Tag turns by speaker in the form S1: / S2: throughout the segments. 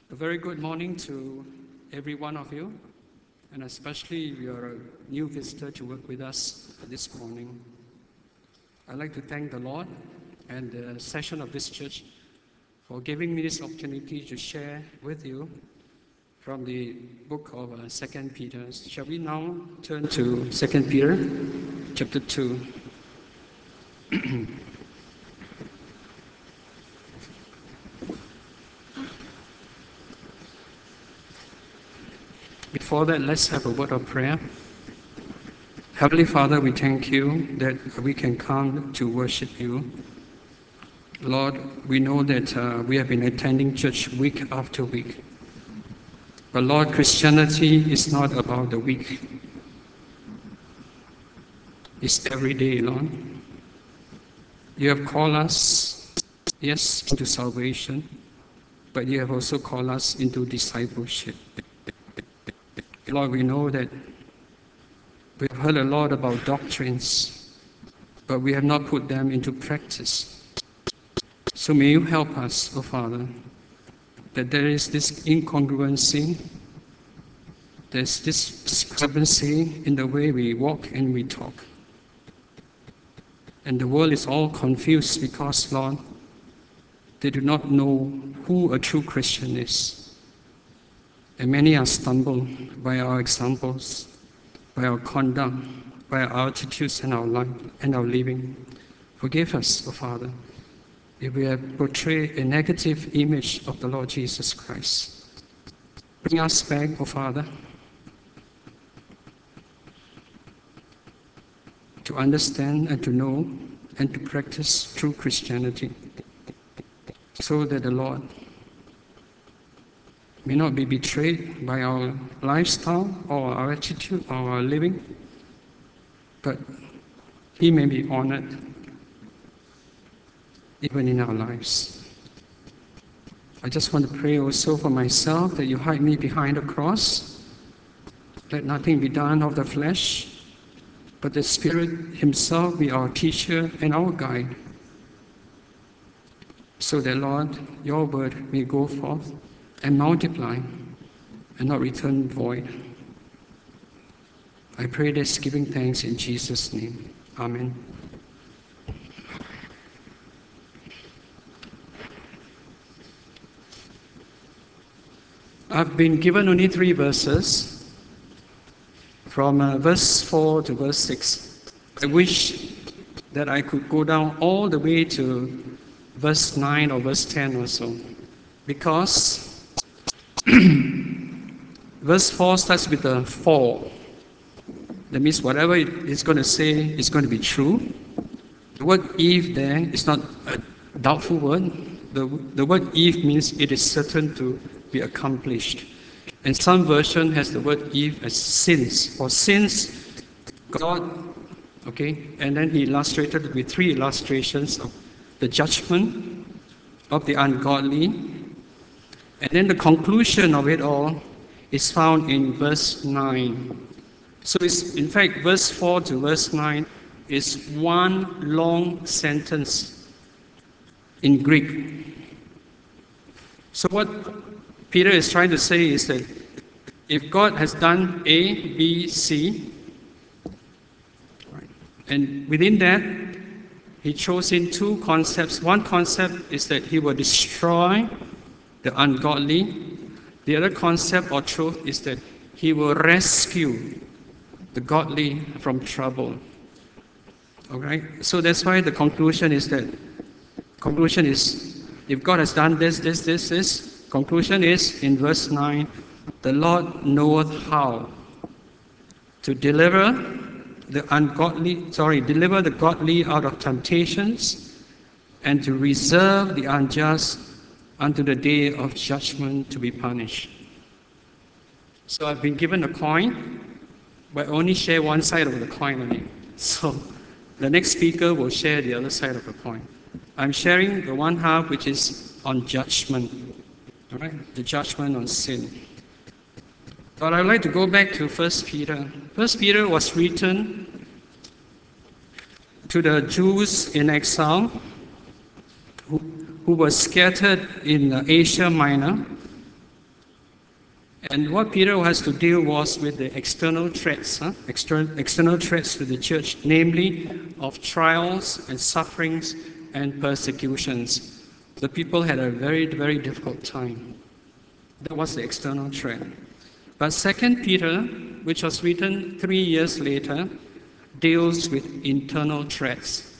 S1: A very good morning to every one of you, and especially if you're a new visitor to work with us this morning. I'd like to thank the Lord and the session of this church for giving me this opportunity to share with you from the book of 2 Peter. Shall we now turn to 2 Peter chapter 2. Before that, let's have a word of prayer. Heavenly Father, we thank you that we can come to worship you. Lord, we know that we have been attending church week after week. But Lord, Christianity is not about the week. It's every day, Lord. You have called us, yes, into salvation, but you have also called us into discipleship. Lord, we know that we have heard a lot about doctrines, but we have not put them into practice. So may you help us, O Father, that there is this incongruency, there's this discrepancy in the way we walk and we talk. And the world is all confused because, Lord, they do not know who a true Christian is. And many are stumbled by our examples, by our conduct, by our attitudes and our life and our living. Forgive us, O Father, if we have portrayed a negative image of the Lord Jesus Christ. Bring us back, O Father, to understand and to know and to practice true Christianity, so that the Lord may not be betrayed by our lifestyle or our attitude or our living, but He may be honored even in our lives. I just want to pray also for myself that you hide me behind the cross. Let nothing be done of the flesh, but the Spirit Himself be our teacher and our guide, so that, Lord, your word may go forth and multiply and not return void. I pray this giving thanks in Jesus' name. Amen. I've been given only 3 verses from verse 4 to verse 6. I wish that I could go down all the way to verse 9 or verse 10 or so, because verse 4 starts with a for. That means whatever it is going to say is going to be true. The word if there is not a doubtful word. The word if means it is certain to be accomplished. And some version has the word if as since. For since God, okay, and then he illustrated it with 3 illustrations of the judgment of the ungodly. And then the conclusion of it all is found in verse 9. So it's, in fact, verse 4 to verse 9 is one long sentence in Greek. So what Peter is trying to say is that if God has done A, B, C, right, and within that, he chose in 2 concepts. One concept is that he will destroy the ungodly. The other concept or truth is that he will rescue the godly from trouble. Alright? So that's why the conclusion is if God has done this, conclusion is in verse 9, the Lord knoweth how to deliver the godly out of temptations, and to reserve the unjust unto the day of judgment to be punished. So I've been given a coin, but I only share one side of the coin only. So the next speaker will share the other side of the coin. I'm sharing the one half which is on judgment, all right? The judgment on sin. But I'd like to go back to 1 Peter. 1 Peter was written to the Jews in exile who were scattered in Asia Minor And what Peter has to deal was with the external threats, external threats to the church, namely of trials and sufferings and persecutions. The people had a very, very difficult time. That was the external threat. But Second Peter, which was written 3 years later, deals with internal threats.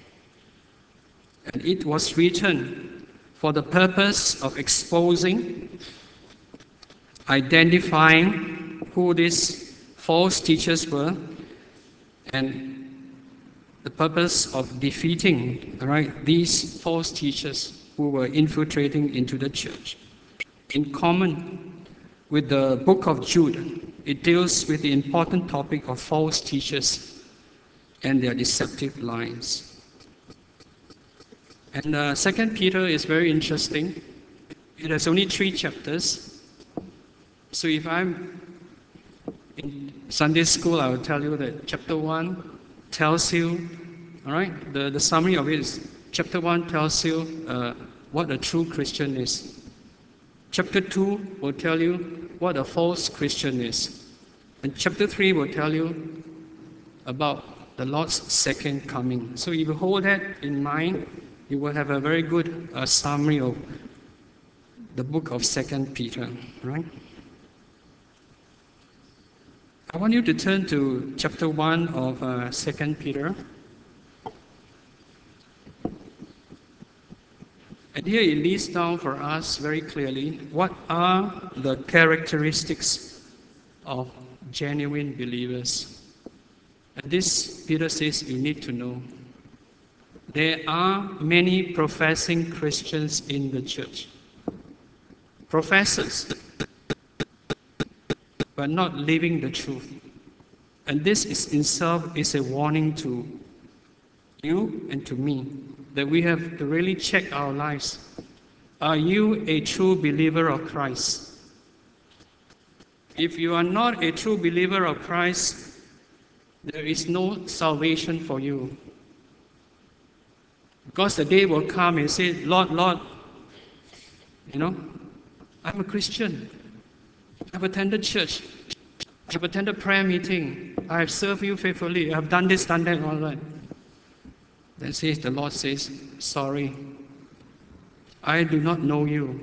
S1: And it was written for the purpose of exposing, identifying who these false teachers were, and the purpose of defeating, these false teachers who were infiltrating into the church. In common with the book of Jude, it deals with the important topic of false teachers and their deceptive lies. And Second Peter is very interesting. It has only 3 chapters. So if I'm in Sunday school, I will tell you that chapter 1 tells you, the summary of it is, chapter 1 tells you what a true Christian is. Chapter 2 will tell you what a false Christian is. And chapter 3 will tell you about the Lord's second coming. So if you hold that in mind, you will have a very good summary of the book of 2 Peter, right? I want you to turn to chapter 1 of 2 Peter. And here it lists down for us very clearly what are the characteristics of genuine believers. And this, Peter says, you need to know. There are many professing Christians in the church. Professors, but not living the truth. And this is itself is a warning to you and to me that we have to really check our lives. Are you a true believer of Christ? If you are not a true believer of Christ, there is no salvation for you. Because the day will come and say, Lord, Lord, I'm a Christian. I've attended church. I've attended prayer meeting. I have served you faithfully. I've done this, done that, all that. Then the Lord says, sorry, I do not know you.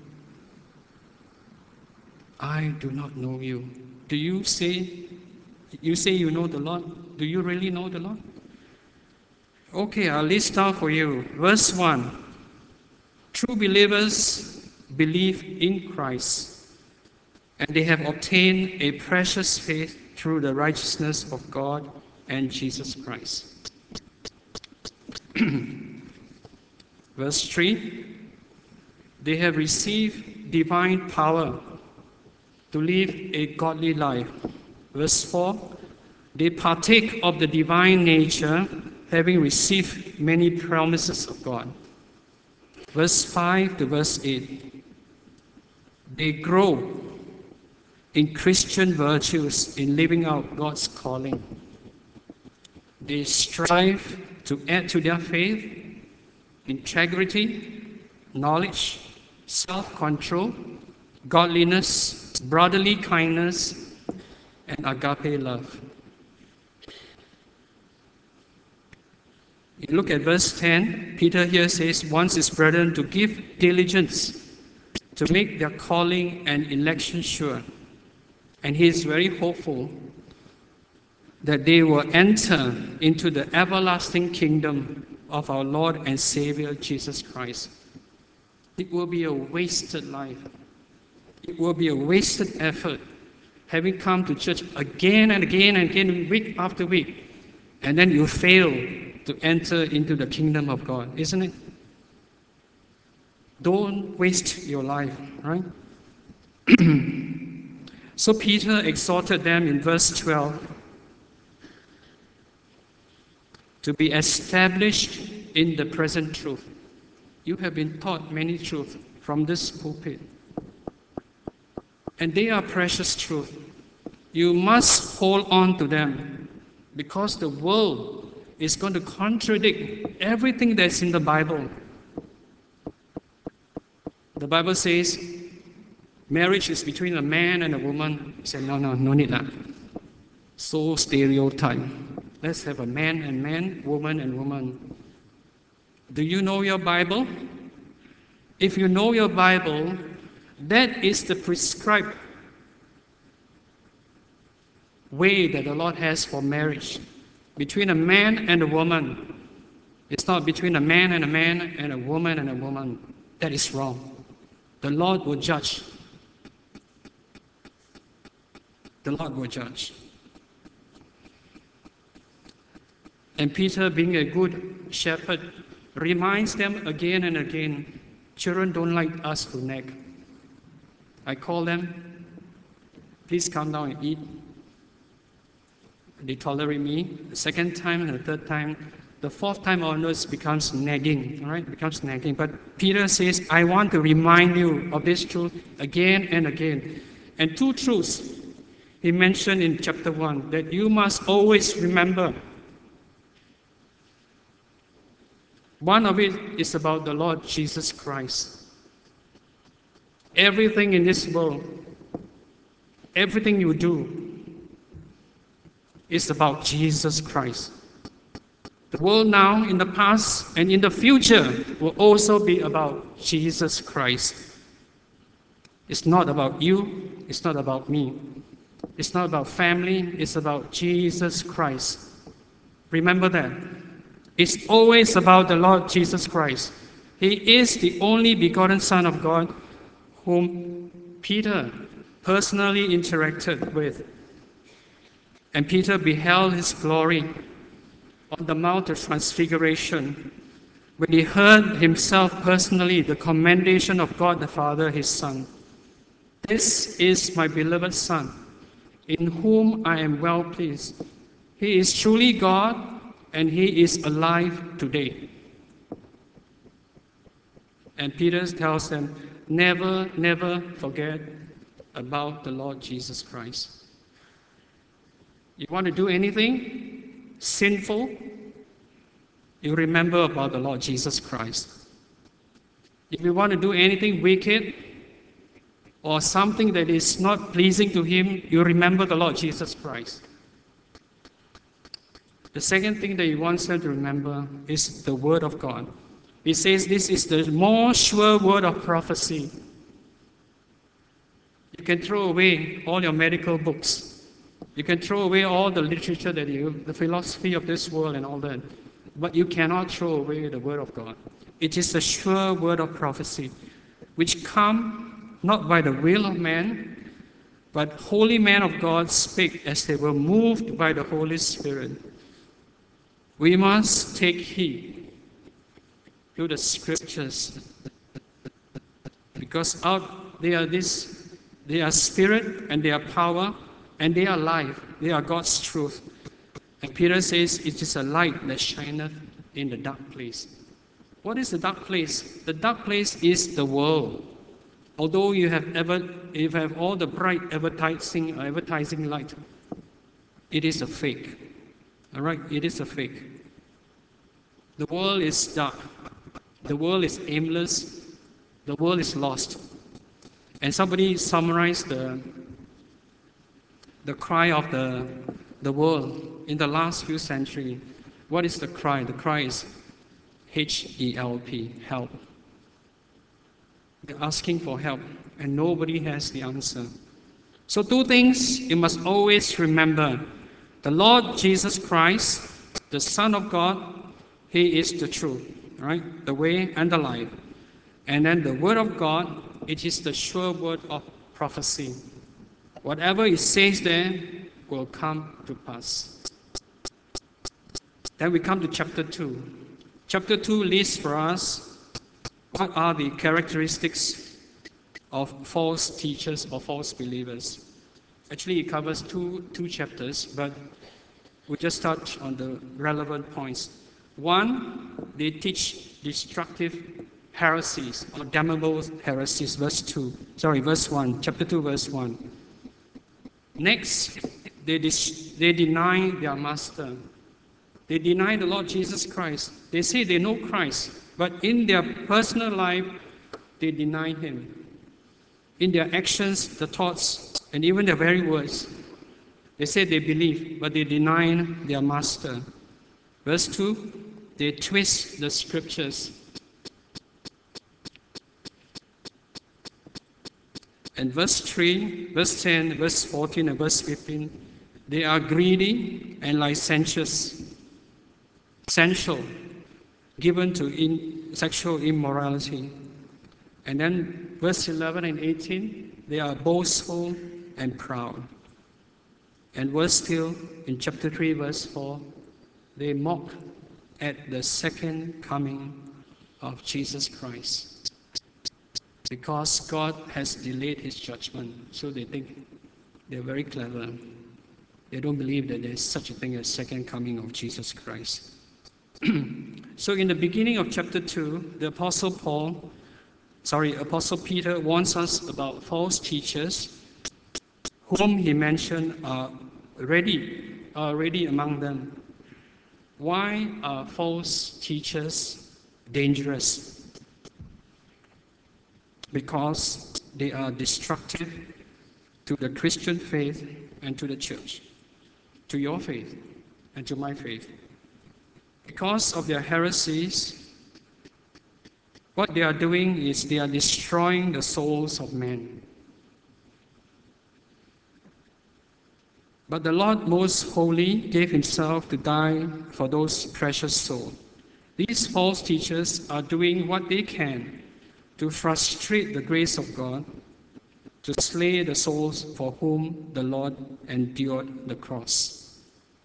S1: I do not know you. Do you say you know the Lord? Do you really know the Lord? Okay, I'll list down for you. Verse 1. True believers believe in Christ, and they have obtained a precious faith through the righteousness of God and Jesus Christ. Verse 3. They have received divine power to live a godly life. Verse 4. They partake of the divine nature, having received many promises of God. Verse 5 to verse 8. They grow in Christian virtues in living out God's calling. They strive to add to their faith integrity, knowledge, self-control, godliness, brotherly kindness, and agape love. You look at verse 10, Peter here says, wants his brethren to give diligence to make their calling and election sure. And he is very hopeful that they will enter into the everlasting kingdom of our Lord and Savior Jesus Christ. It will be a wasted life. It will be a wasted effort having come to church again and again and again, week after week, and then you fail to enter into the kingdom of God, isn't it? Don't waste your life, right? So Peter exhorted them in verse 12 to be established in the present truth. You have been taught many truths from this pulpit, and they are precious truths. You must hold on to them, because the world is going to contradict everything that's in the Bible. The Bible says, Marriage is between a man and a woman. He said, no, no need that. So stereotype. Let's have a man and man, woman and woman. Do you know your Bible? If you know your Bible, that is the prescribed way that the Lord has for marriage. Between a man and a woman. It's not between a man and a woman and a woman. That is wrong. The Lord will judge. The Lord will judge. And Peter, being a good shepherd, reminds them again and again, children don't like us to nag. I call them, please come down and eat. They tolerate me. The second time and the third time. The fourth time onwards becomes nagging, all right? Becomes nagging. But Peter says, I want to remind you of this truth again and again. And two truths he mentioned in chapter 1 that you must always remember. One of it is about the Lord Jesus Christ. Everything in this world, everything you do, is about Jesus Christ. The world now, in the past, and in the future will also be about Jesus Christ. It's not about you, it's not about me. It's not about family, it's about Jesus Christ. Remember that. It's always about the Lord Jesus Christ. He is the only begotten Son of God whom Peter personally interacted with. And Peter beheld his glory on the Mount of Transfiguration, when he heard himself personally the commendation of God the Father, his Son. This is my beloved Son, in whom I am well pleased. He is truly God, and he is alive today. And Peter tells them, never, never forget about the Lord Jesus Christ. You want to do anything sinful, you remember about the Lord Jesus Christ. If you want to do anything wicked or something that is not pleasing to Him, you remember the Lord Jesus Christ. The second thing that He wants them to remember is the Word of God. He says this is the more sure word of prophecy. You can throw away all your medical books. You can throw away all the literature the philosophy of this world and all that. But you cannot throw away the Word of God. It is a sure word of prophecy, which come not by the will of man, but holy men of God speak as they were moved by the Holy Spirit. We must take heed to the Scriptures, because they are spirit and they are power and they are life. They are God's truth. And Peter says, it is a light that shineth in the dark place. What is the dark place? The dark place is the world. Although you have all the bright advertising light, it is a fake. All right, it is a fake. The world is dark. The world is aimless. The world is lost. And somebody summarized the cry of the world in the last few centuries. What is the cry? The cry is H-E-L-P, help. They're asking for help, and nobody has the answer. So two things you must always remember. The Lord Jesus Christ, the Son of God, He is the truth, right? The way and the life. And then the Word of God, it is the sure word of prophecy. Whatever it says there will come to pass. Then we come to chapter 2. Chapter 2 lists for us what are the characteristics of false teachers or false believers. Actually, it covers two chapters, but we just touch on the relevant points. One, they teach destructive heresies or damnable heresies, verse 1, chapter 2, verse 1. Next, they deny their master. They deny the Lord Jesus Christ. They say they know Christ, but in their personal life, they deny Him. in their actions, the thoughts, and even their very words. They say they believe, but they deny their master. Verse 2, they twist the scriptures. And verse 3, verse 10, verse 14, and verse 15, they are greedy and licentious, sensual, given to sexual immorality. And then verse 11 and 18, they are boastful and proud. And worse still, in chapter 3, verse 4, they mock at the second coming of Jesus Christ. Because God has delayed his judgment, so they think they're very clever. They don't believe that there's such a thing as second coming of Jesus Christ. So in the beginning of chapter 2, the Apostle Peter warns us about false teachers whom he mentioned are already among them. Why are false teachers dangerous? Because they are destructive to the Christian faith and to the church, to your faith and to my faith. Because of their heresies, what they are doing is they are destroying the souls of men. But the Lord most holy gave himself to die for those precious souls. These false teachers are doing what they can to frustrate the grace of God, to slay the souls for whom the Lord endured the cross.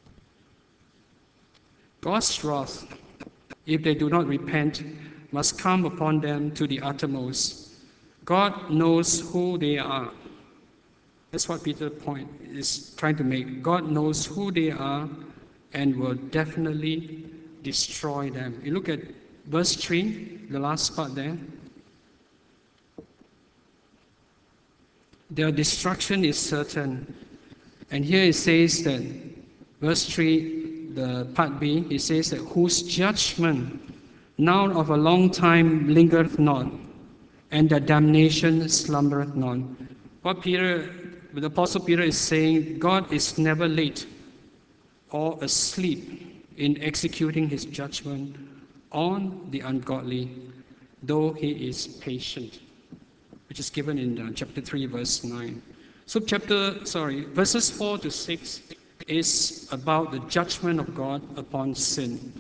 S1: God's wrath, if they do not repent, must come upon them to the uttermost. God knows who they are. That's what Peter's point is trying to make. God knows who they are and will definitely destroy them. You look at verse 3, the last part there. Their destruction is certain. And here it says that, verse 3, the part B, it says that whose judgment now of a long time lingereth not, and the damnation slumbereth not. What the Apostle Peter is saying, God is never late or asleep in executing his judgment on the ungodly, though he is patient, which is given in chapter 3, verse 9. So verses 4 to 6 is about the judgment of God upon sin.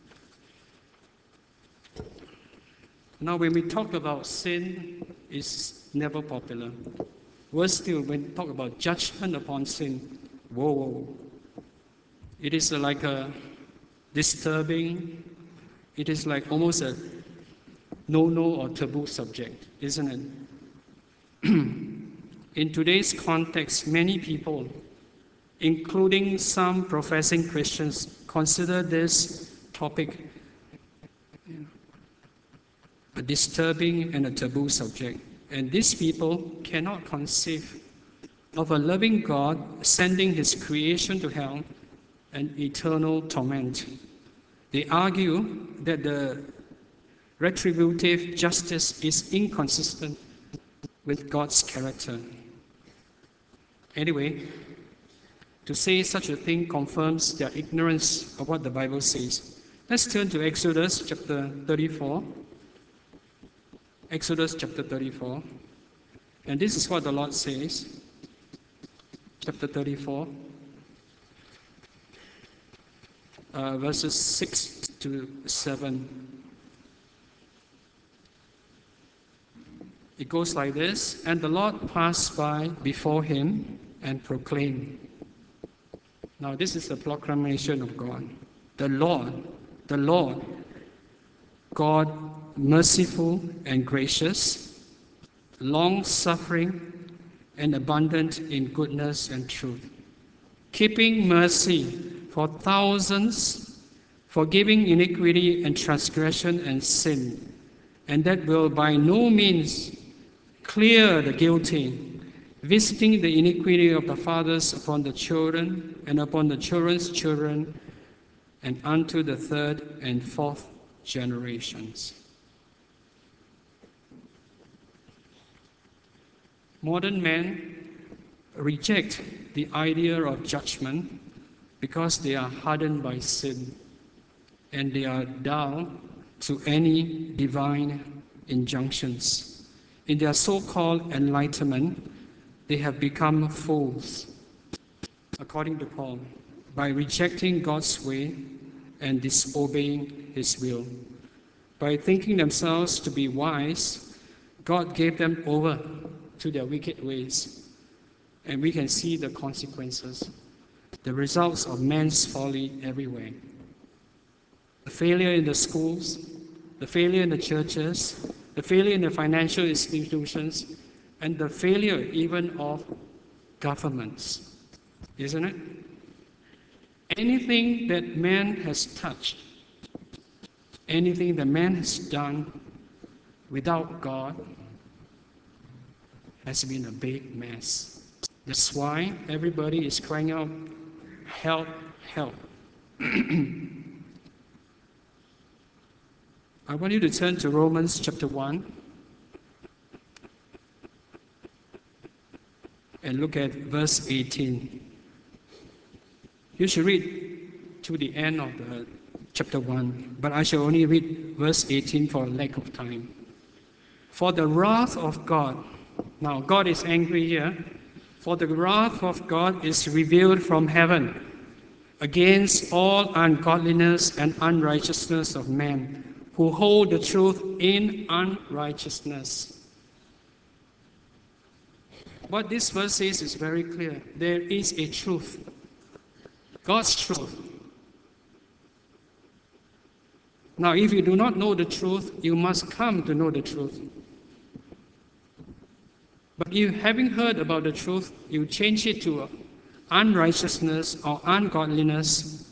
S1: Now, when we talk about sin, it's never popular. Worse still, when we talk about judgment upon sin, whoa. It is like a disturbing, it is like almost a no or taboo subject, isn't it? In today's context, many people, including some professing Christians, consider this topic a disturbing and a taboo subject. And these people cannot conceive of a loving God sending his creation to hell and eternal torment. They argue that the retributive justice is inconsistent with God's character. Anyway, to say such a thing confirms their ignorance of what the Bible says. Let's turn to Exodus chapter 34. Exodus chapter 34. And this is what the Lord says. Chapter 34. Verses 6 to 7. It goes like this. And the Lord passed by before him and proclaimed. Now this is the proclamation of God. The Lord, God merciful and gracious, long-suffering and abundant in goodness and truth, keeping mercy for thousands, forgiving iniquity and transgression and sin, and that will by no means clear the guilty, visiting the iniquity of the fathers upon the children and upon the children's children, and unto the third and fourth generations. Modern men reject the idea of judgment because they are hardened by sin and they are dull to any divine injunctions. In their so-called enlightenment, they have become fools, according to Paul, by rejecting God's way and disobeying His will. By thinking themselves to be wise, God gave them over to their wicked ways. And we can see the consequences, the results of man's folly everywhere. The failure in the schools, the failure in the churches, the failure in the financial institutions, and the failure even of governments, isn't it? Anything that man has touched, anything that man has done without God has been a big mess. That's why everybody is crying out, help, help. I want you to turn to Romans chapter 1 and look at verse 18. You should read to the end of the chapter 1, but I shall only read verse 18 for lack of time. For the wrath of God, now God is angry here, for the wrath of God is revealed from heaven against all ungodliness and unrighteousness of men who hold the truth in unrighteousness. What this verse says is very clear. There is a truth, God's truth. Now, if you do not know the truth, you must come to know the truth. But if having heard about the truth, you change it to unrighteousness or ungodliness,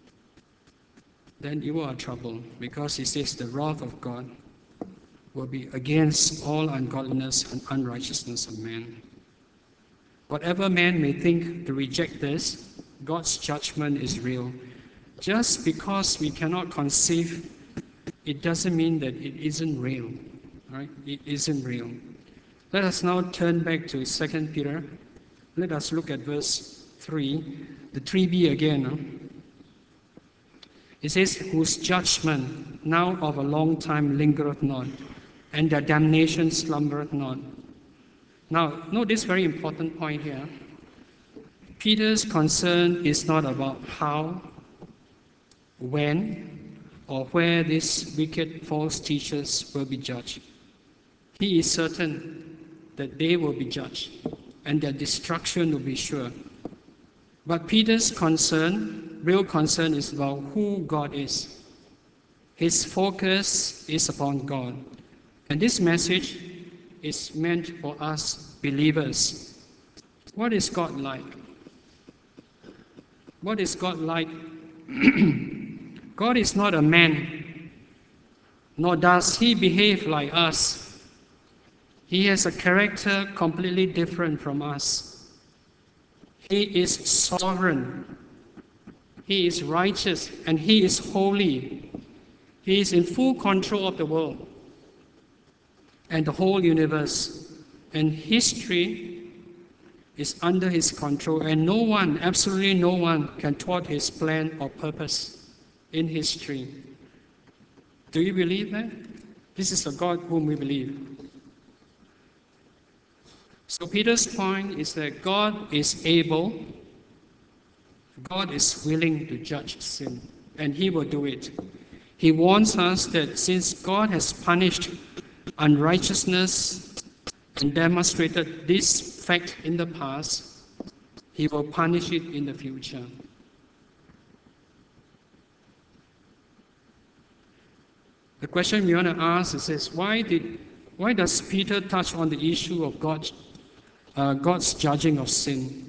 S1: then you are troubled, because he says the wrath of God will be against all ungodliness and unrighteousness of man. Whatever man may think to reject this, God's judgment is real. Just because we cannot conceive, it doesn't mean that it isn't real. Right? It isn't real. Let us now turn back to 2 Peter. Let us look at verse 3, the 3b again. It says, whose judgment now of a long time lingereth not, and their damnation slumbereth not. Now, note this very important point here. Peter's concern is not about how, when, or where these wicked false teachers will be judged. He is certain that they will be judged and their destruction will be sure. But Peter's concern, real concern, is about who God is. His focus is upon God. And this message is meant for us believers. What is God like? What is God like? God is not a man, nor does he behave like us. He has a character completely different from us. He is sovereign. He is righteous and he is holy. He is in full control of the world and the whole universe. And history is under his control, and no one, absolutely no one, can thwart his plan or purpose in history. Do you believe that? This is the God whom we believe. So Peter's point is that God is able, God is willing to judge sin, and he will do it. He warns us that since God has punished unrighteousness and demonstrated this fact in the past, he will punish it in the future. The question we want to ask is this: why does Peter touch on the issue of God's judging of sin?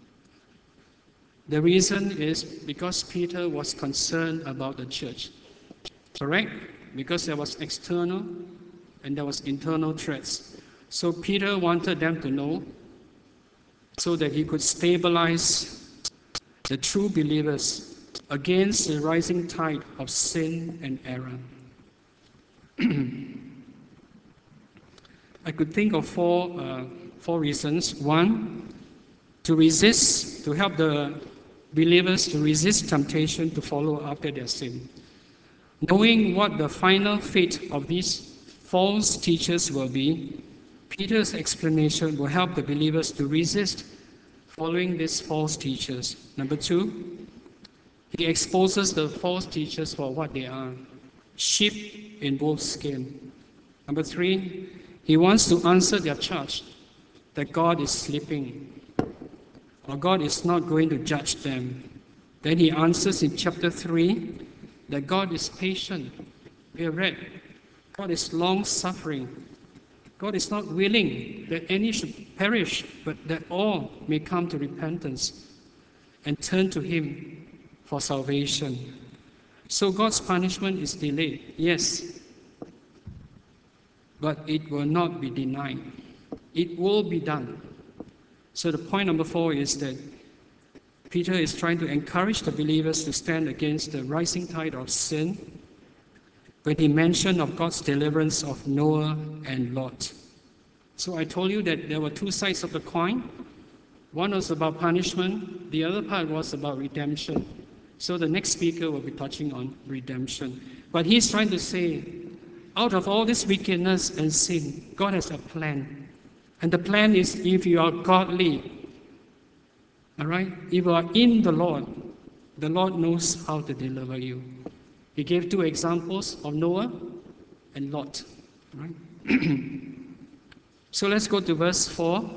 S1: The reason is because Peter was concerned about the church. Correct? Because there was external and there was internal threats. So Peter wanted them to know so that he could stabilize the true believers against the rising tide of sin and error. I could think of four 4 reasons. One, to resist, to help the believers to resist temptation to follow after their sin. Knowing what the final fate of these false teachers will be, Peter's explanation will help the believers to resist following these false teachers. Number 2, he exposes the false teachers for what they are, sheep in wolf's skin. Number 3, he wants to answer their charge that God is sleeping, or God is not going to judge them. Then he answers in chapter 3 that God is patient. We have read, God is long-suffering. God is not willing that any should perish, but that all may come to repentance and turn to him for salvation. So God's punishment is delayed, yes, but it will not be denied. It will be done. So the point number 4 is that Peter is trying to encourage the believers to stand against the rising tide of sin when he mentioned of God's deliverance of Noah and Lot. So I told you that there were 2 sides of the coin. One was about punishment, the other part was about redemption. So the next speaker will be touching on redemption. But he's trying to say, out of all this wickedness and sin, God has a plan. And the plan is if you are godly, all right, if you are in the Lord knows how to deliver you. He gave 2 examples of Noah and Lot. Right? So let's go to verse 4.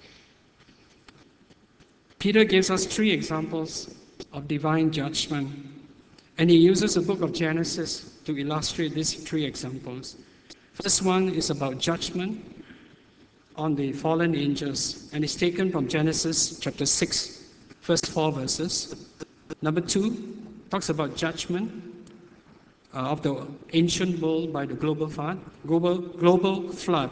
S1: Peter gives us 3 examples of divine judgment. And he uses the book of Genesis to illustrate these 3 examples. First one is about judgment on the fallen angels, and it's taken from Genesis chapter 6, first 4 verses. Number 2 talks about judgment of the ancient world by the global flood.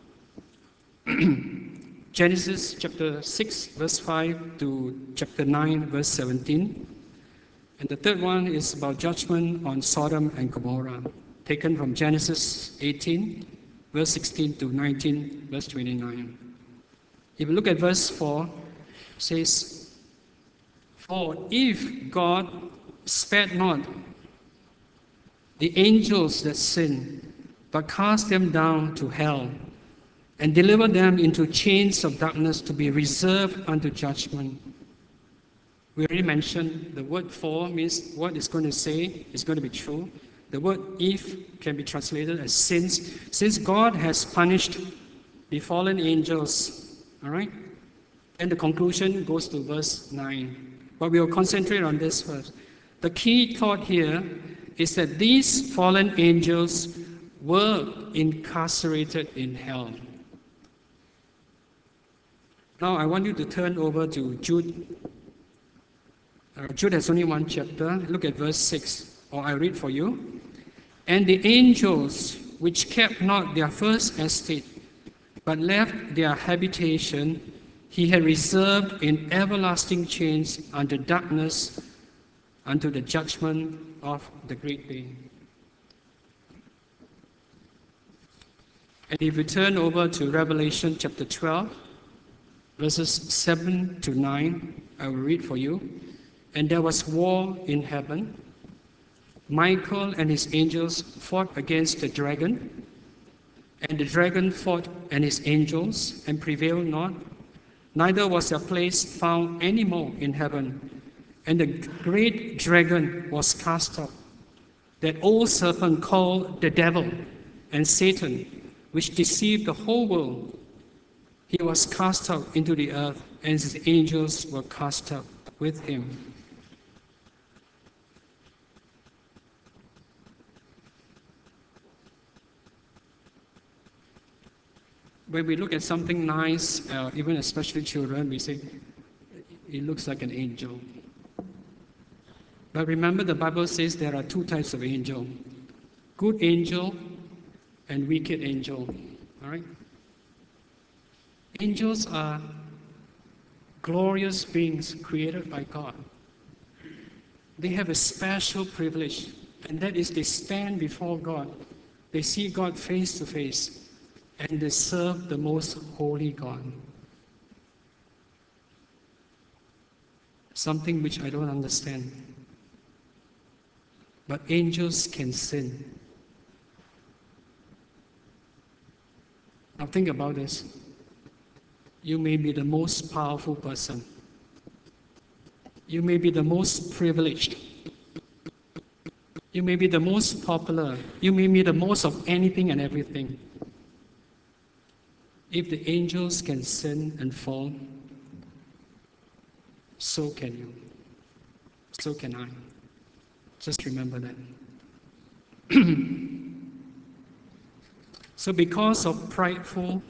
S1: Genesis chapter 6, verse 5 to chapter 9, verse 17. And the third one is about judgment on Sodom and Gomorrah, taken from Genesis 18, verse 16 to 19, verse 29. If you look at verse 4, it says, "For if God spared not the angels that sinned, but cast them down to hell, and delivered them into chains of darkness to be reserved unto judgment." We already mentioned the word "for" means what it's going to say is going to be true. The word "if" can be translated as since God has punished the fallen angels, all right? And the conclusion goes to verse 9. But we will concentrate on this first. The key thought here is that these fallen angels were incarcerated in hell. Now I want you to turn over to Jude. Jude has only 1 chapter. Look at verse 6, or I read for you. "And the angels which kept not their first estate, but left their habitation, he had reserved in everlasting chains unto darkness, unto the judgment of the great day." And if you turn over to Revelation chapter 12, verses 7 to 9, I will read for you. "And there was war in heaven. Michael and his angels fought against the dragon, and the dragon fought and his angels, and prevailed not. Neither was a place found any more in heaven. And the great dragon was cast out, that old serpent called the devil and Satan, which deceived the whole world. He was cast out into the earth, and his angels were cast out with him." When we look at something nice, even especially children, we say, it looks like an angel. But remember, the Bible says there are 2 types of angel: good angel and wicked angel. All right? Angels are glorious beings created by God. They have a special privilege, and that is they stand before God. They see God face to face. and they serve the most holy God. Something which I don't understand. But angels can sin. Now think about this. You may be the most powerful person. You may be the most privileged. You may be the most popular. You may be the most of anything and everything. If the angels can sin and fall, so can you. So can I. Just remember that. So because of pride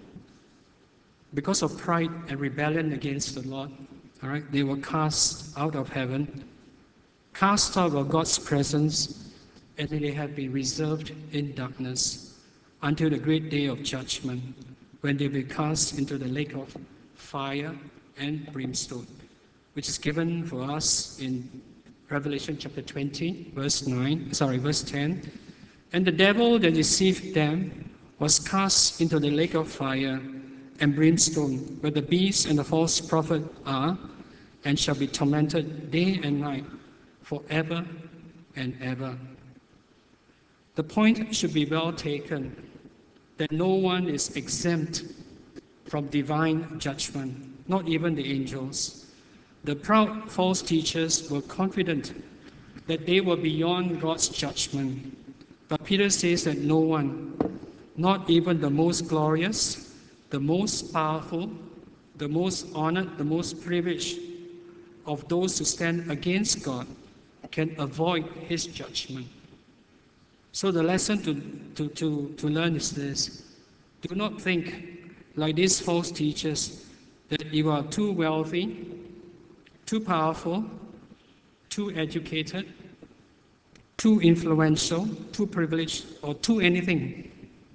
S1: and rebellion against the Lord, all right, they were cast out of heaven, cast out of God's presence, and they have been reserved in darkness until the great day of judgment, when they will be cast into the lake of fire and brimstone, which is given for us in Revelation chapter 20, verse 10. And the devil that deceived them was cast into the lake of fire and brimstone, where the beast and the false prophet are, and shall be tormented day and night forever and ever. The point should be well taken that no one is exempt from divine judgment, not even the angels. The proud false teachers were confident that they were beyond God's judgment. But Peter says that no one, not even the most glorious, the most powerful, the most honored, the most privileged of those who stand against God, can avoid his judgment. So the lesson to learn is this: do not think like these false teachers that you are too wealthy, too powerful, too educated, too influential, too privileged, or too anything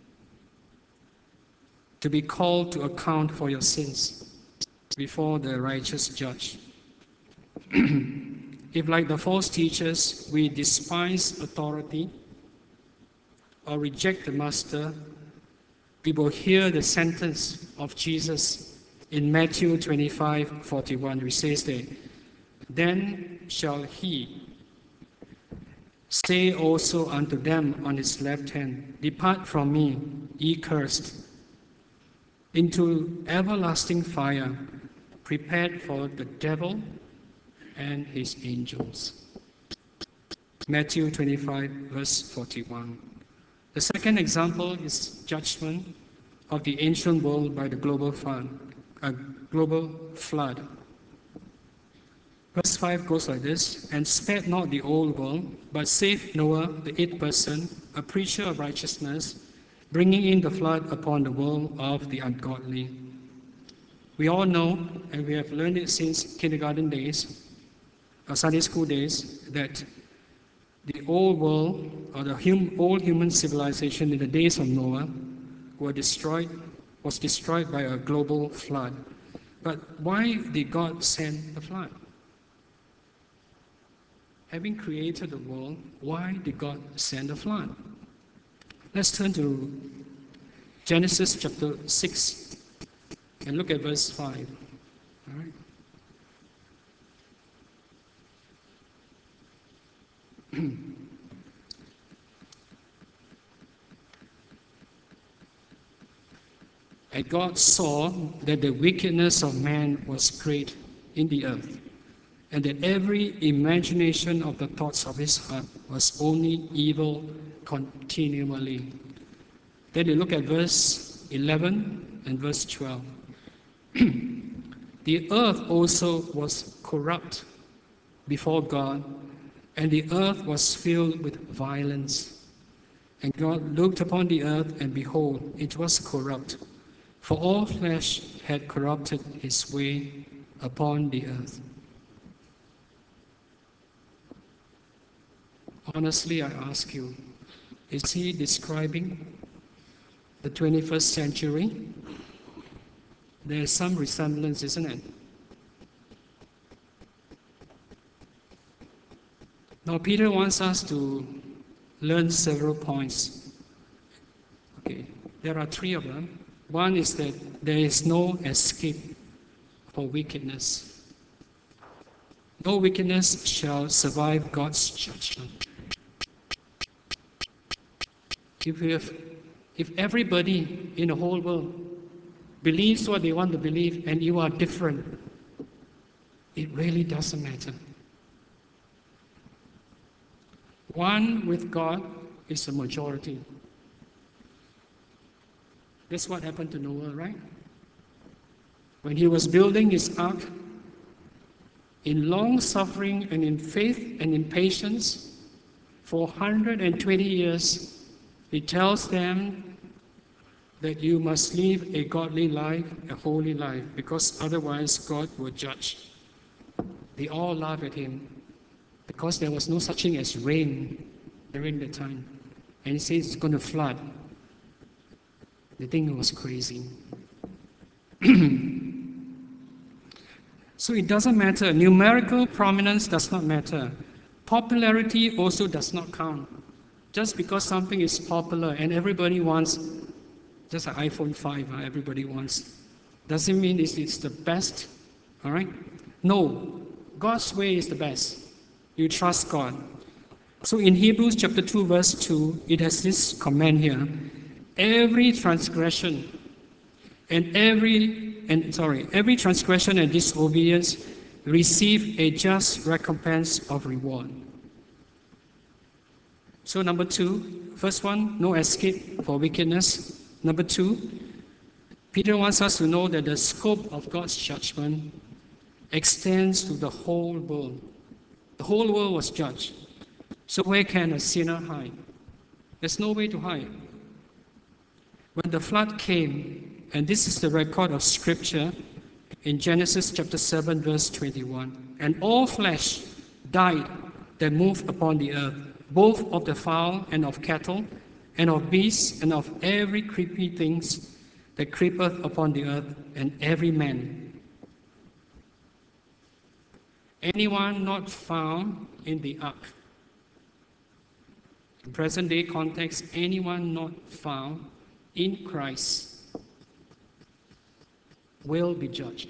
S1: to be called to account for your sins before the righteous judge. If, like the false teachers, we despise authority or reject the master, we will hear the sentence of Jesus in Matthew 25:41, which says that, then shall he say also unto them on his left hand, depart from me, ye cursed, into everlasting fire, prepared for the devil and his angels. Matthew 25, verse 41. The second example is judgment of the ancient world by the global flood. Verse 5 goes like this: and spared not the old world, but saved Noah, the eighth person, a preacher of righteousness, bringing in the flood upon the world of the ungodly. We all know, and we have learned it since kindergarten days, or Sunday school days, that the old world, or the old human civilization in the days of Noah, was destroyed by a global flood. But why did God send the flood? Having created the world, why did God send the flood? Let's turn to Genesis chapter 6 and look at verse 5. All right. And God saw that the wickedness of man was great in the earth, and that every imagination of the thoughts of his heart was only evil continually. Then you look at verse 11 and verse 12. The earth also was corrupt before God, and the earth was filled with violence. And God looked upon the earth, and behold, it was corrupt, for all flesh had corrupted his way upon the earth. Honestly, I ask you, is he describing the 21st century? There's some resemblance, isn't it? Now, Peter wants us to learn several points. Okay, there are three of them. One is that there is no escape for wickedness. No wickedness shall survive God's judgment. If everybody in the whole world believes what they want to believe and you are different, it really doesn't matter. One with God is a majority. That's what happened to Noah, right? When he was building his ark, in long suffering and in faith and in patience, for 120 years, he tells them that you must live a godly life, a holy life, because otherwise God will judge. They all laugh at him because there was no such thing as rain during the time. And he says it's going to flood. They think it was crazy. So it doesn't matter. Numerical prominence does not matter. Popularity also does not count. Just because something is popular and everybody wants, just an iPhone 5, everybody wants, doesn't mean it's the best. All right? No, God's way is the best. You trust God. So in Hebrews chapter 2, verse 2, it has this comment here. Every transgression every transgression and disobedience receive a just recompense of reward. So number two, first one, no escape for wickedness. Number two, Peter wants us to know that the scope of God's judgment extends to the whole world. The whole world was judged. So where can a sinner hide? There's no way to hide. When the flood came, and this is the record of Scripture in Genesis chapter 7, verse 21, and all flesh died that moved upon the earth, both of the fowl and of cattle, and of beasts, and of every creepy things that creepeth upon the earth, and every man. Anyone not found in the ark. In present day context, anyone not found in Christ will be judged.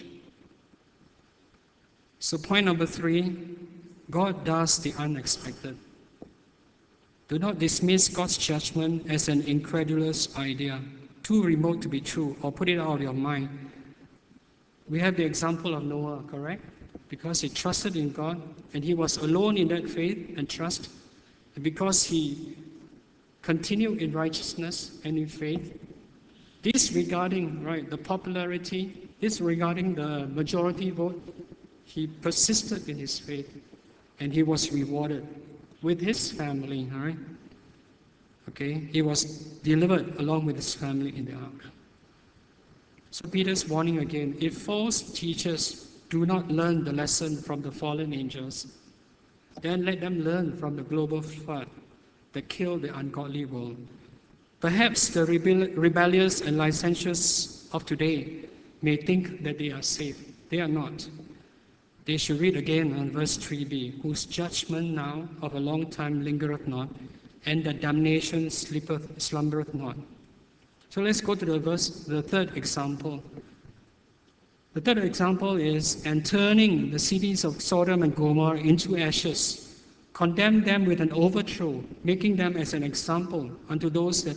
S1: So point number 3, God does the unexpected. Do not dismiss God's judgment as an incredulous idea, too remote to be true, or put it out of your mind. We have the example of Noah, correct? Because he trusted in God, and he was alone in that faith and trust, and because he continued in righteousness and in faith, disregarding the popularity, disregarding the majority vote, he persisted in his faith, and he was rewarded with his family. All right, okay, he was delivered along with his family in the ark. So Peter's warning again: if false teachers do not learn the lesson from the fallen angels, then let them learn from the global flood that killed the ungodly world. Perhaps the rebellious and licentious of today may think that they are safe. They are not. They should read again on verse 3b, whose judgment now of a long time lingereth not, and the damnation slumbereth not. So let's go to the third example. The third example is, and turning the cities of Sodom and Gomorrah into ashes, condemn them with an overthrow, making them as an example unto those that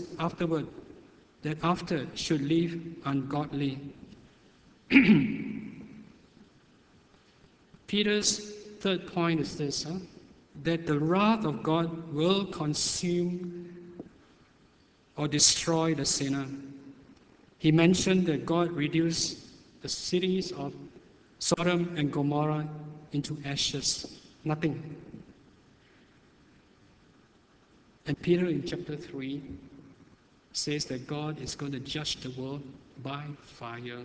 S1: after should live ungodly. Peter's third point is this, that the wrath of God will consume or destroy the sinner. He mentioned that God reduced the cities of Sodom and Gomorrah into ashes, nothing. And Peter in chapter 3 says that God is going to judge the world by fire.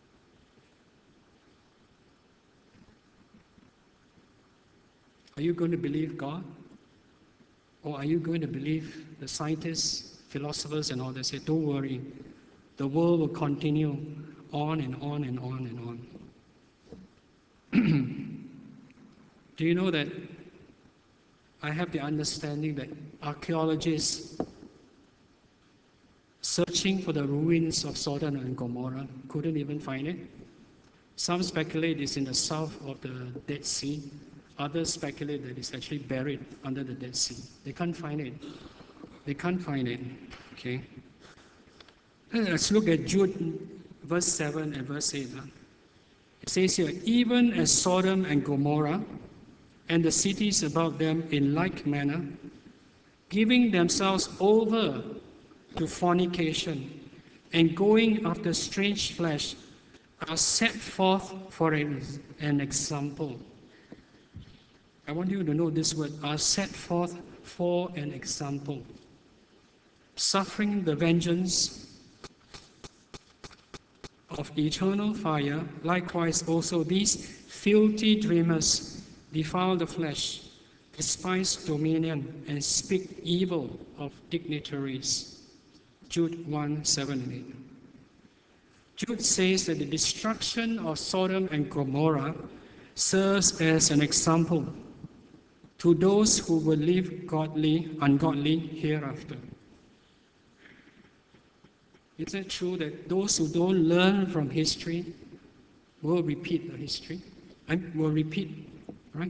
S1: Are you going to believe God? Or are you going to believe the scientists, philosophers, and all that say, don't worry, the world will continue on and on and on and on? Do you know that I have the understanding that archaeologists searching for the ruins of Sodom and Gomorrah, couldn't even find it. Some speculate it's in the south of the Dead Sea. Others speculate that it's actually buried under the Dead Sea. They can't find it. They can't find it. Okay. Let's look at Jude verse 7 and verse 8. It says here, even as Sodom and Gomorrah and the cities about them in like manner, giving themselves over to fornication and going after strange flesh, are set forth for an example. I want you to know this word, are set forth for an example. Suffering the vengeance of eternal fire, likewise also these filthy dreamers defile the flesh, despise dominion, and speak evil of dignitaries. Jude 1, 7 and 8. Jude says that the destruction of Sodom and Gomorrah serves as an example to those who will live ungodly hereafter. Isn't it true that those who don't learn from history will repeat the history? And will repeat, right?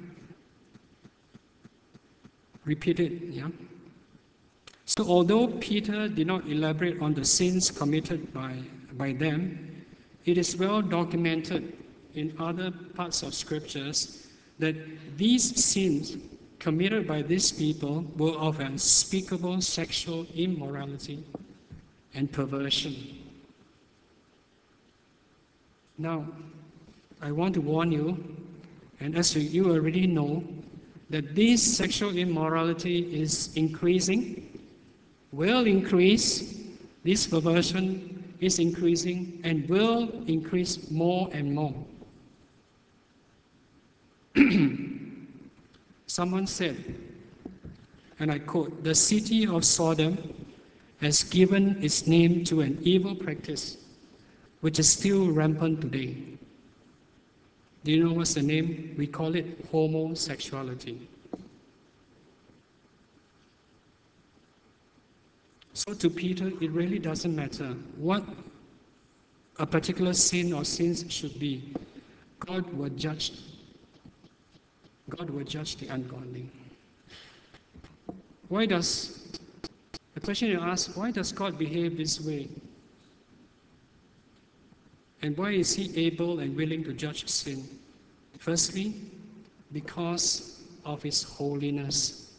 S1: Repeat it, yeah? So although Peter did not elaborate on the sins committed by them, it is well documented in other parts of scriptures that these sins committed by these people were of unspeakable sexual immorality and perversion. Now, I want to warn you, and as you already know, that this sexual immorality is increasing, will increase, this perversion is increasing, and will increase more and more. Someone said, and I quote, the city of Sodom has given its name to an evil practice which is still rampant today. Do you know what's the name? We call it homosexuality. So to Peter, it really doesn't matter what a particular sin or sins should be. God will judge the ungodly. The question you ask, why does God behave this way? And why is he able and willing to judge sin? Firstly, because of his holiness.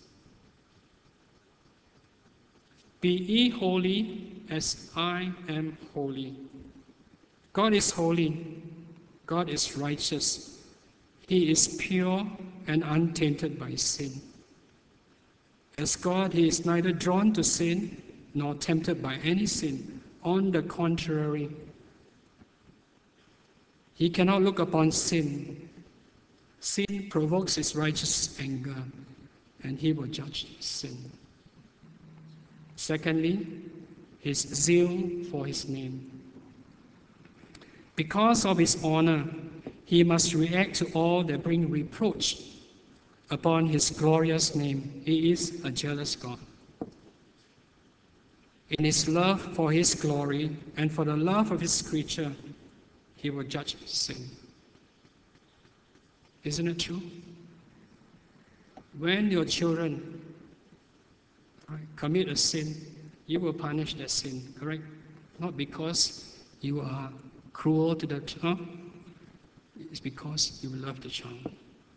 S1: Be ye holy as I am holy. God is holy. God is righteous. He is pure and untainted by sin. As God, he is neither drawn to sin nor tempted by any sin. On the contrary, he cannot look upon sin. Sin provokes his righteous anger, and he will judge sin. Secondly, his zeal for his name. Because of his honor, he must react to all that bring reproach upon his glorious name. He is a jealous God. In his love for his glory and for the love of his creature, he will judge sin. Isn't it true? When your children commit a sin, you will punish that sin, correct? Not because you are cruel to the child, it's because you love the child.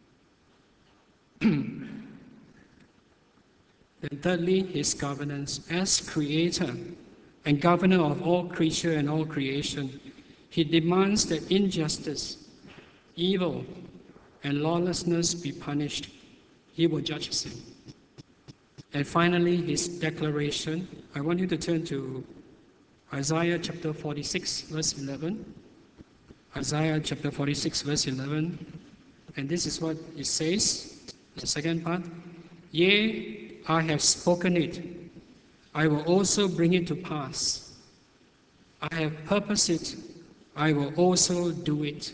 S1: And thirdly, his governance. As creator and governor of all creature and all creation, he demands that injustice, evil, and lawlessness be punished. He will judge sin. And finally, his declaration. I want you to turn to Isaiah chapter 46, verse 11. Isaiah chapter 46, verse 11. And this is what it says, the second part. Yea, I have spoken it. I will also bring it to pass. I have purposed it. I will also do it.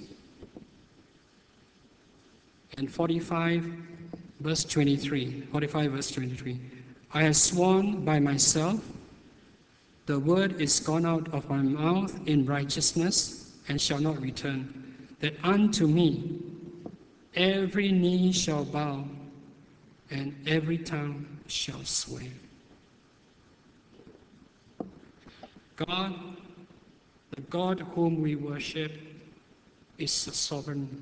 S1: And 45 verse 23. I have sworn by myself, The word is gone out of my mouth in righteousness, and shall not return, that unto me every knee shall bow, and every tongue shall swear. God, the God whom we worship, is the sovereign.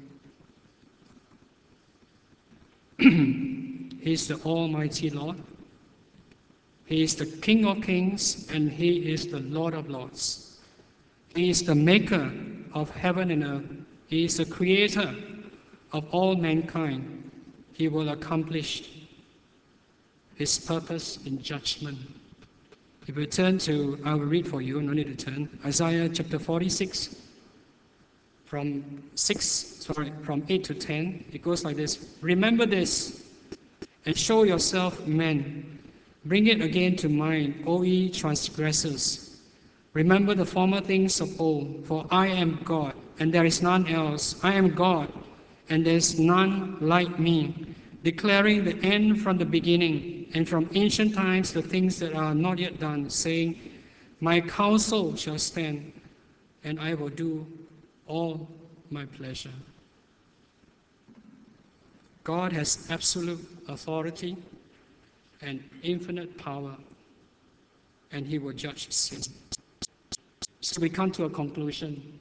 S1: He is the Almighty Lord. He is the King of kings, and He is the Lord of lords. He is the maker of heaven and earth. He is the creator of all mankind. He will accomplish His purpose in judgment. If we turn to, I will read for you, no need to turn, Isaiah chapter 46, from 8 to 10, it goes like this. Remember this, and show yourself men. Bring it again to mind, O ye transgressors. Remember the former things of old, for I am God, and there is none else. I am God, and there is none like me, declaring the end from the beginning, and from ancient times the things that are not yet done, saying, my counsel shall stand, and I will do all my pleasure. God has absolute authority and infinite power, and He will judge sin. So we come to a conclusion.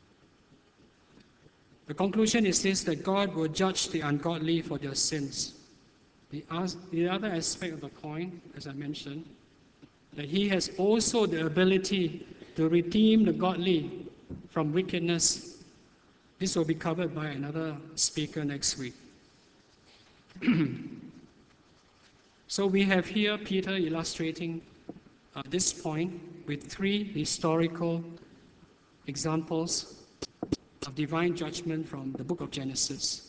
S1: The conclusion is this, that God will judge the ungodly for their sins. The other aspect of the coin, as I mentioned, that He has also the ability to redeem the godly from wickedness. This will be covered by another speaker next week. So we have here Peter illustrating this point with 3 historical examples of divine judgment from the book of Genesis.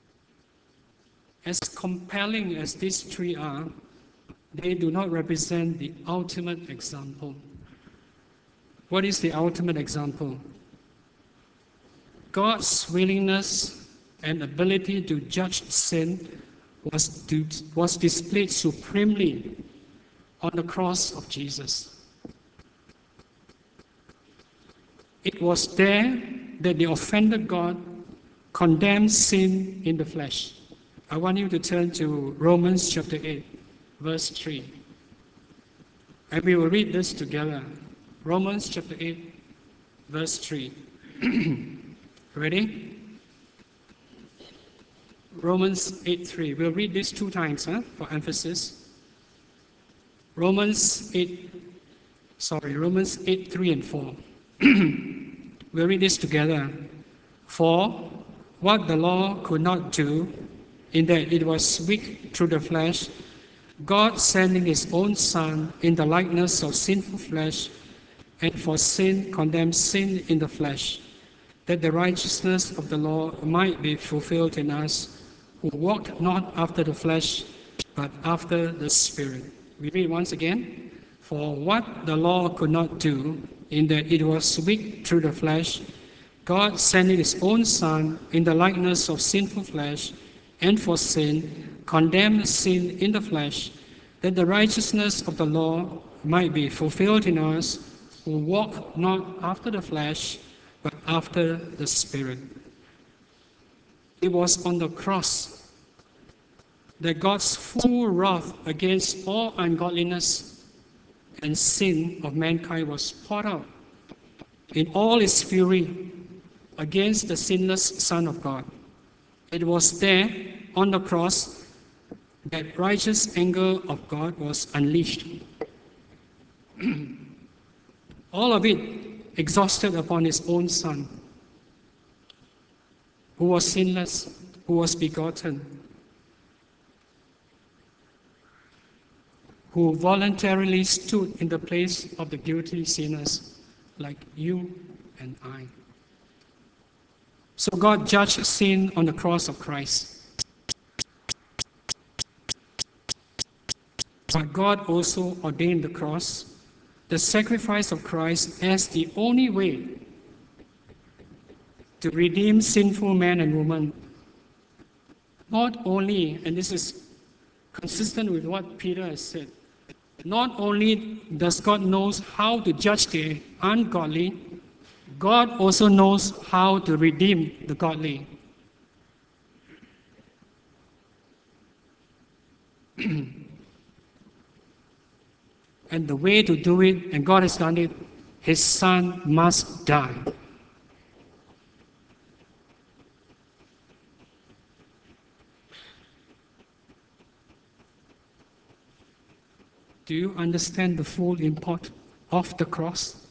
S1: As compelling as these 3 are, they do not represent the ultimate example. What is the ultimate example? God's willingness and ability to judge sin was displayed supremely on the cross of Jesus. It was there that the offended God condemned sin in the flesh. I want you to turn to Romans chapter 8, verse 3. And we will read this together. Romans chapter 8, verse 3. Ready? Romans 8:3. We'll read this 2 times for emphasis. Romans 8:3 and 4. We'll read this together. For what the law could not do, in that it was weak through the flesh, God sending His own Son in the likeness of sinful flesh, and for sin condemned sin in the flesh, that the righteousness of the law might be fulfilled in us, who walk not after the flesh, but after the Spirit. We read once again. For what the law could not do, in that it was weak through the flesh, God sending His own Son in the likeness of sinful flesh, and for sin, condemned sin in the flesh, that the righteousness of the law might be fulfilled in us, who walk not after the flesh, but after the Spirit. It was on the cross that God's full wrath against all ungodliness and sin of mankind was poured out in all its fury against the sinless Son of God. It was there on the cross that righteous anger of God was unleashed. All of it exhausted upon His own Son, who was sinless, who was begotten, who voluntarily stood in the place of the guilty sinners like you and I. So God judged sin on the cross of Christ. But God also ordained the cross, the sacrifice of Christ, as the only way to redeem sinful man and woman. Not only, and this is consistent with what Peter has said, Not only does God knows how to judge the ungodly, God also knows how to redeem the godly. And the way to do it, and God has done it, His Son must die. Do you understand the full import of the cross?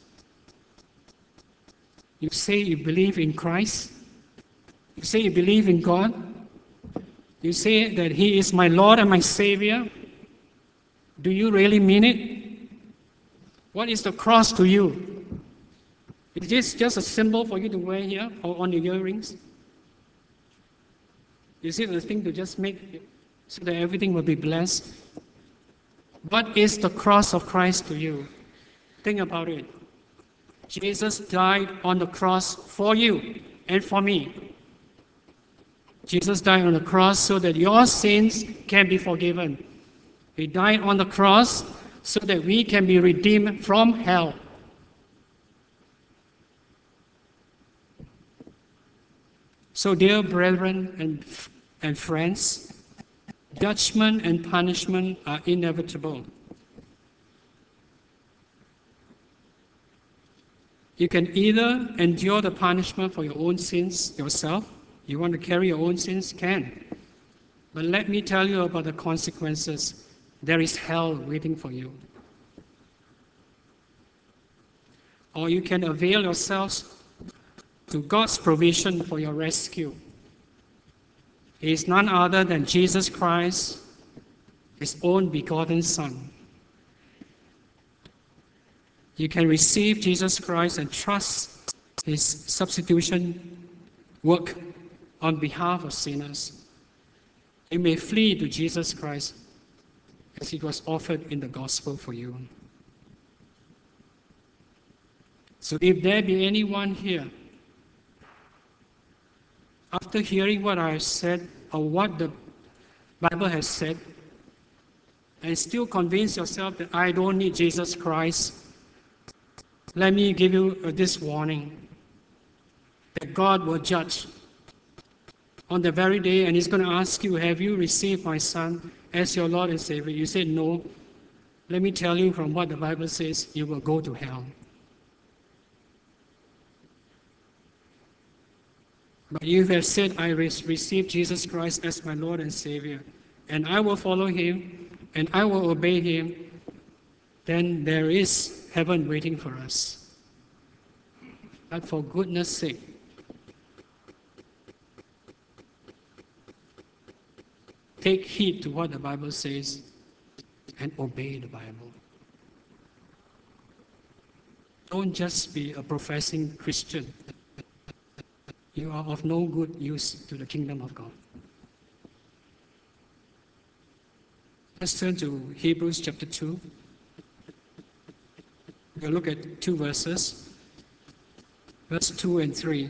S1: You say you believe in Christ. You say you believe in God. You say that He is my Lord and my Savior. Do you really mean it? What is the cross to you? Is this just a symbol for you to wear here or on your earrings? Is it a thing to just make so that everything will be blessed? What is the cross of Christ to you? Think about it. Jesus died on the cross for you and for me. Jesus died on the cross so that your sins can be forgiven. He died on the cross so that we can be redeemed from hell. So, dear brethren and friends, judgment and punishment are inevitable. You can either endure the punishment for your own sins yourself. You want to carry your own sins? Can. But let me tell you about the consequences. There is hell waiting for you. Or you can avail yourselves to God's provision for your rescue. He is none other than Jesus Christ, His own begotten Son. You can receive Jesus Christ and trust His substitution work on behalf of sinners. You may flee to Jesus Christ as it was offered in the gospel for you. So if there be anyone here, after hearing what I have said or what the Bible has said, and still convince yourself that I don't need Jesus Christ, let me give you this warning, that God will judge on the very day, and He's going to ask you, have you received my Son as your Lord and Savior? You said no. Let me tell you from what the Bible says, you will go to hell. But you have said, I received Jesus Christ as my Lord and Savior, and I will follow Him, and I will obey Him, then there is heaven waiting for us. But for goodness sake, take heed to what the Bible says and obey the Bible. Don't just be a professing Christian. You are of no good use to the kingdom of God. Let's turn to Hebrews chapter 2. We'll look at 2 verses, verse 2 and 3.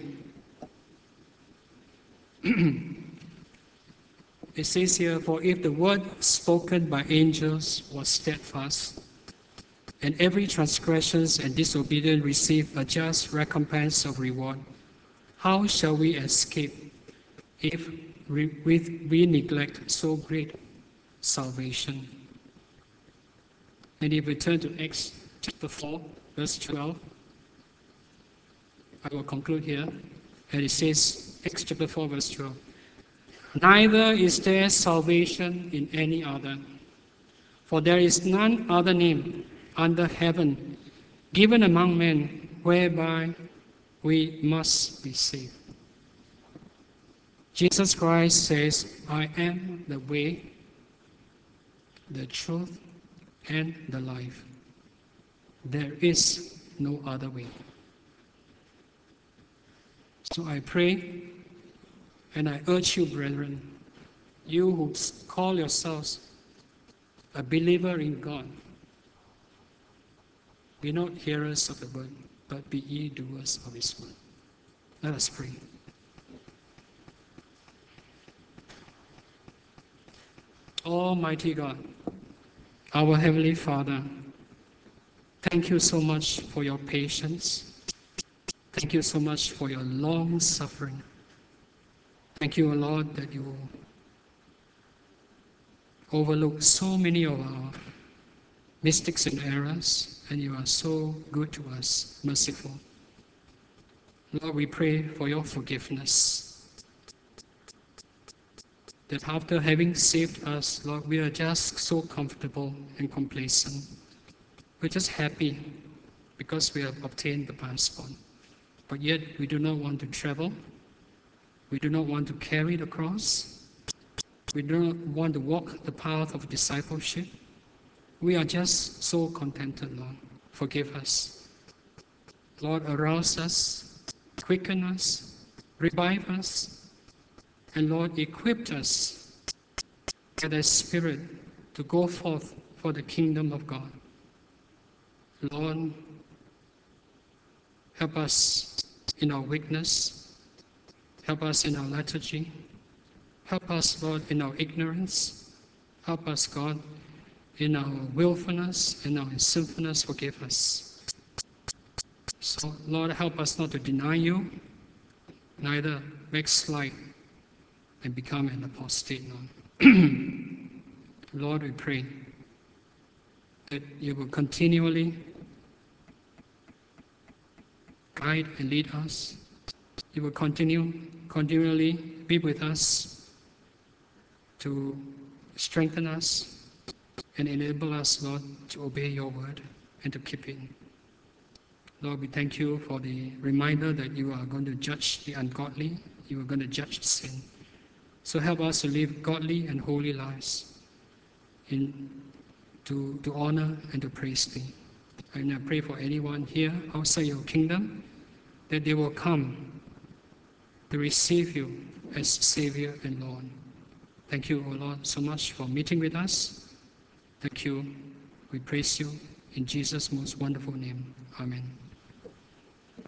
S1: It says here, for if the word spoken by angels was steadfast, and every transgression and disobedience receive a just recompense of reward, how shall we escape if we neglect so great salvation? And if we turn to Acts chapter 4, verse 12, I will conclude here. And it says, Acts chapter 4, verse 12, neither is there salvation in any other, for there is none other name under heaven given among men whereby we must be saved. Jesus Christ says, I am the way, the truth, and the life. There is no other way. So I pray and I urge you, brethren, you who call yourselves a believer in God, be not hearers of the word, but be ye doers of His word. Let us pray. Almighty God, Our Heavenly Father, thank you so much for your patience. Thank you so much for your long suffering. Thank you, O Lord, that you overlook so many of our mistakes and errors, and you are so good to us, merciful. Lord, we pray for your forgiveness. That after having saved us, Lord, we are just so comfortable and complacent. We're just happy because we have obtained the passport. But yet we do not want to travel. We do not want to carry the cross. We do not want to walk the path of discipleship. We are just so contented, Lord. Forgive us. Lord, arouse us, quicken us, revive us, and Lord, equip us by thy Spirit to go forth for the kingdom of God. Lord, help us in our weakness. Help us in our lethargy. Help us, Lord, in our ignorance. Help us, God, in our willfulness and our sinfulness. Forgive us. So, Lord, help us not to deny you, neither backslide and become an apostate, Lord. Lord, we pray that you will continually guide and lead us. You will continually be with us to strengthen us and enable us, Lord, to obey your word and to keep it. Lord, we thank you for the reminder that you are going to judge the ungodly. You are going to judge sin. So help us to live godly and holy lives to honor and to praise thee. And I pray for anyone here outside your kingdom that they will come to receive you as Savior and Lord. Thank you, O Lord, so much for meeting with us. Thank you. We praise you in Jesus' most wonderful name. Amen.